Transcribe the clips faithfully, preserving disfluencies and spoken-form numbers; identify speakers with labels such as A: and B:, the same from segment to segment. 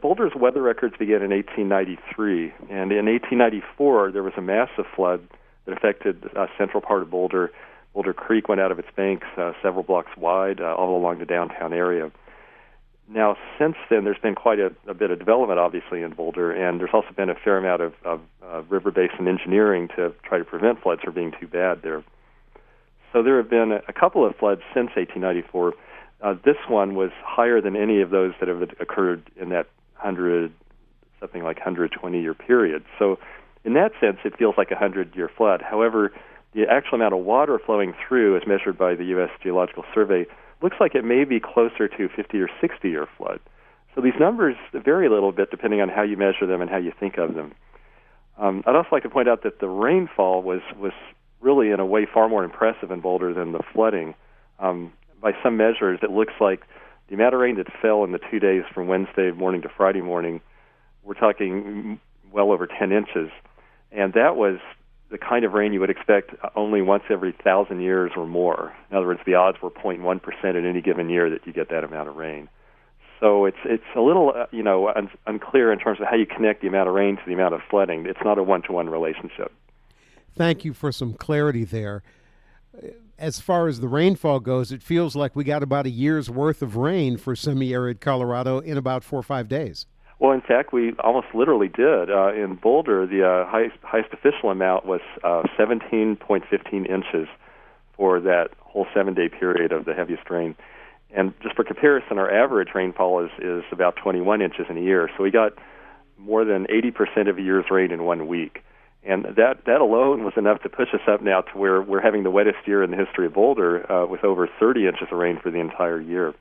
A: Boulder's weather records began in eighteen ninety-three, and in eighteen ninety-four there was a massive flood that affected the uh, central part of Boulder. Boulder Creek went out of its banks uh, several blocks wide, uh, all along the downtown area. Now, since then, there's been quite a, a bit of development, obviously, in Boulder, and there's also been a fair amount of, of uh, river basin engineering to try to prevent floods from being too bad there. So there have been a, a couple of floods since eighteen ninety-four. Uh, this one was higher than any of those that have occurred in that hundred, something like one hundred twenty year period. So in that sense, it feels like a hundred year flood. However, the actual amount of water flowing through, as measured by the U S Geological Survey, looks like it may be closer to fifty or sixty year flood. So these numbers vary a little bit depending on how you measure them and how you think of them. Um, I'd also like to point out that the rainfall was, was really, in a way, far more impressive in Boulder than the flooding. Um, by some measures, it looks like the amount of rain that fell in the two days from Wednesday morning to Friday morning, we're talking well over ten inches. And that was the kind of rain you would expect only once every thousand years or more. In other words, the odds were zero point one percent in any given year that you get that amount of rain. So it's it's a little uh, you know un- unclear in terms of how you connect the amount of rain to the amount of flooding. It's not a one-to-one relationship.
B: Thank you for some clarity there. As far as the rainfall goes, it feels like we got about a year's worth of rain for semi-arid Colorado in about four or five days.
A: Well, in fact, we almost literally did. Uh, in Boulder, the uh, highest, highest official amount was uh, seventeen point one five inches for that whole seven-day period of the heaviest rain. And just for comparison, our average rainfall is, is about twenty-one inches in a year. So we got more than eighty percent of a year's rain in one week. And that, that alone was enough to push us up now to where we're having the wettest year in the history of Boulder uh, with over thirty inches of rain for the entire year.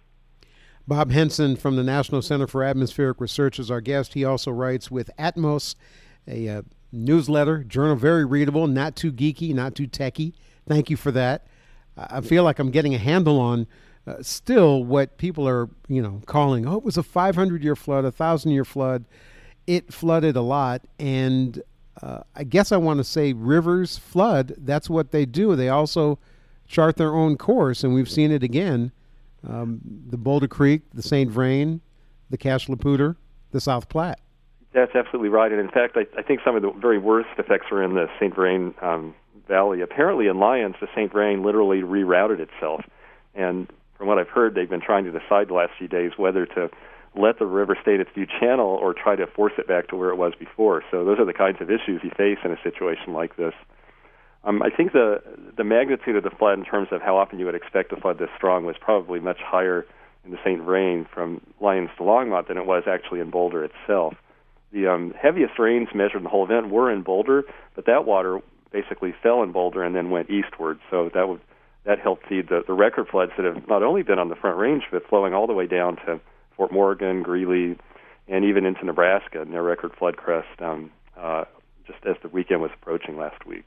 B: Bob Henson from the National Center for Atmospheric Research is our guest. He also writes with Atmos, a uh, newsletter, journal, very readable, not too geeky, not too techy. Thank you for that. I feel like I'm getting a handle on uh, still what people are, you know, calling, oh, it was a five hundred year flood, a one thousand year flood. It flooded a lot, and Uh, I guess I want to say rivers flood. That's what they do. They also chart their own course, and we've seen it again. Um, the Boulder Creek, the Saint Vrain, the Cache la Poudre, the South Platte.
A: That's absolutely right. And in fact, I, I think some of the very worst effects are in the Saint Vrain um, Valley. Apparently in Lyons, the Saint Vrain literally rerouted itself. And from what I've heard, they've been trying to decide the last few days whether to let the river stay in its new channel or try to force it back to where it was before. So those are the kinds of issues you face in a situation like this. Um, I think the the magnitude of the flood in terms of how often you would expect a flood this strong was probably much higher in the Saint Vrain from Lyons to Longmont than it was actually in Boulder itself. The um, heaviest rains measured in the whole event were in Boulder, but that water basically fell in Boulder and then went eastward. So that would that helped feed the, the record floods that have not only been on the Front Range, but flowing all the way down to Fort Morgan, Greeley, and even into Nebraska, near record flood crest, um, uh, just as the weekend was approaching last week.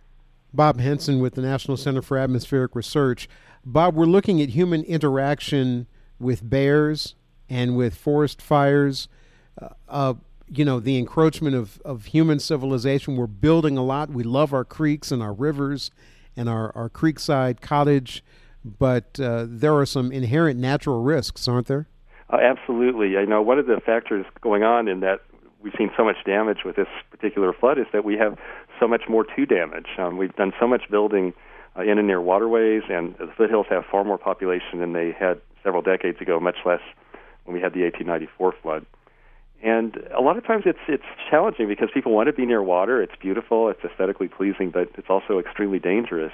B: Bob Henson with the National Center for Atmospheric Research. Bob, we're looking at human interaction with bears and with forest fires. Uh, uh, you know, the encroachment of, of human civilization. We're building a lot. We love our creeks and our rivers and our, our creekside cottage, but uh, there are some inherent natural risks, aren't there?
A: Uh, absolutely. I know one of the factors going on in that we've seen so much damage with this particular flood is that we have so much more to damage. Um, we've done so much building uh, in and near waterways, and the foothills have far more population than they had several decades ago, much less when we had the eighteen ninety-four flood. And a lot of times it's it's challenging because people want to be near water. It's beautiful, it's aesthetically pleasing, but it's also extremely dangerous.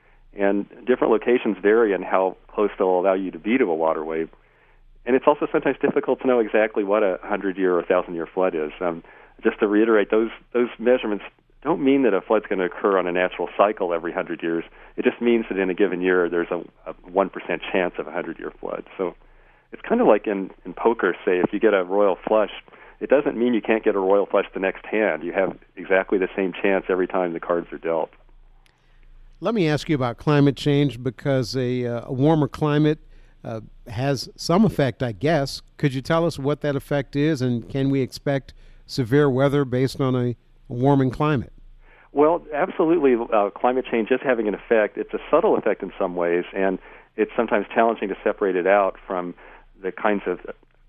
A: And different locations vary in how close they'll allow you to be to a waterway. And it's also sometimes difficult to know exactly what a hundred-year or a thousand-year flood is. Um, just to reiterate, those those measurements don't mean that a flood's going to occur on a natural cycle every hundred years. It just means that in a given year there's a, a one percent chance of a hundred-year flood. So it's kind of like in, in poker, say, if you get a royal flush, it doesn't mean you can't get a royal flush the next hand. You have exactly the same chance every time the cards are dealt.
B: Let me ask you about climate change, because a, uh, a warmer climate uh, has some effect, I guess. Could you tell us what that effect is, and can we expect severe weather based on a, a warming climate?
A: Well, absolutely. Uh, climate change is having an effect. It's a subtle effect in some ways, and it's sometimes challenging to separate it out from the kinds of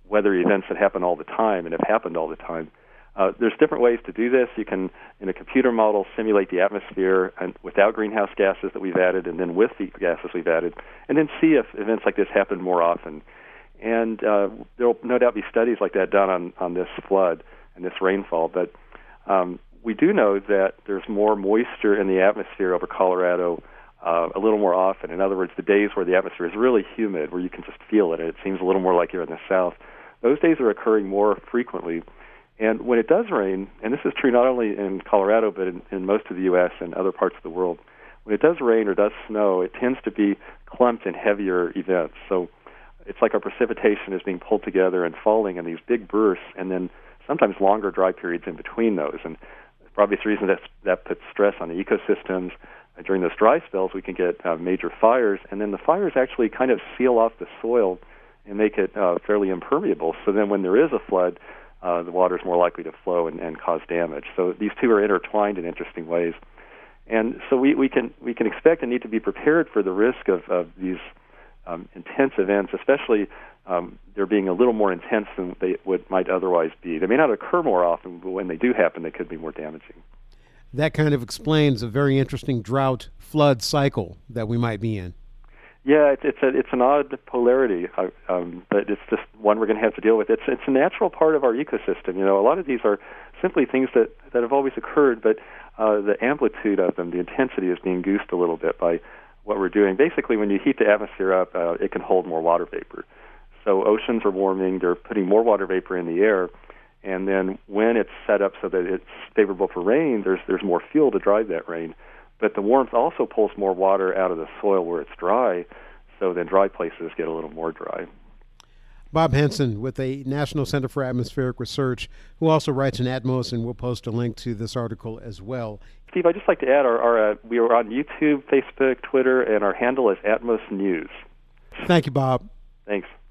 A: weather events that happen all the time and have happened all the time. Uh, there's different ways to do this. You can, in a computer model, simulate the atmosphere and without greenhouse gases that we've added, and then with the gases we've added, and then see if events like this happen more often. And uh, there will no doubt be studies like that done on, on this flood and this rainfall. But um, we do know that there's more moisture in the atmosphere over Colorado uh, a little more often. In other words, the days where the atmosphere is really humid, where you can just feel it, and it seems a little more like you're in the south, those days are occurring more frequently. And when it does rain, and this is true not only in Colorado but in, in most of the U S and other parts of the world, when it does rain or does snow, it tends to be clumped in heavier events. So it's like our precipitation is being pulled together and falling in these big bursts, and then sometimes longer dry periods in between those. And for obvious reasons, that's, that puts stress on the ecosystems. Uh, during those dry spells, we can get uh, major fires, and then the fires actually kind of seal off the soil and make it uh, fairly impermeable. So then when there is a flood, uh, the water is more likely to flow and, and cause damage. So these two are intertwined in interesting ways. And so we, we can we can expect and need to be prepared for the risk of, of these um, intense events, especially um, they're being a little more intense than they would might otherwise be. They may not occur more often, but when they do happen, they could be more damaging.
B: That kind of explains a very interesting drought flood cycle that we might be in.
A: Yeah, it's it's, a, it's an odd polarity, uh, um, but it's just one we're going to have to deal with. It's it's a natural part of our ecosystem. You know, a lot of these are simply things that, that have always occurred, but uh, the amplitude of them, the intensity, is being goosed a little bit by what we're doing. Basically, when you heat the atmosphere up, uh, it can hold more water vapor. So oceans are warming; they're putting more water vapor in the air, and then when it's set up so that it's favorable for rain, there's there's more fuel to drive that rain. But the warmth also pulls more water out of the soil where it's dry, so then dry places get a little more dry.
B: Bob Henson with the National Center for Atmospheric Research, who also writes in Atmos, and we'll post a link to this article as well.
A: Steve, I'd just like to add, our, our uh, we are on YouTube, Facebook, Twitter, and our handle is Atmos News.
B: Thank you, Bob.
A: Thanks.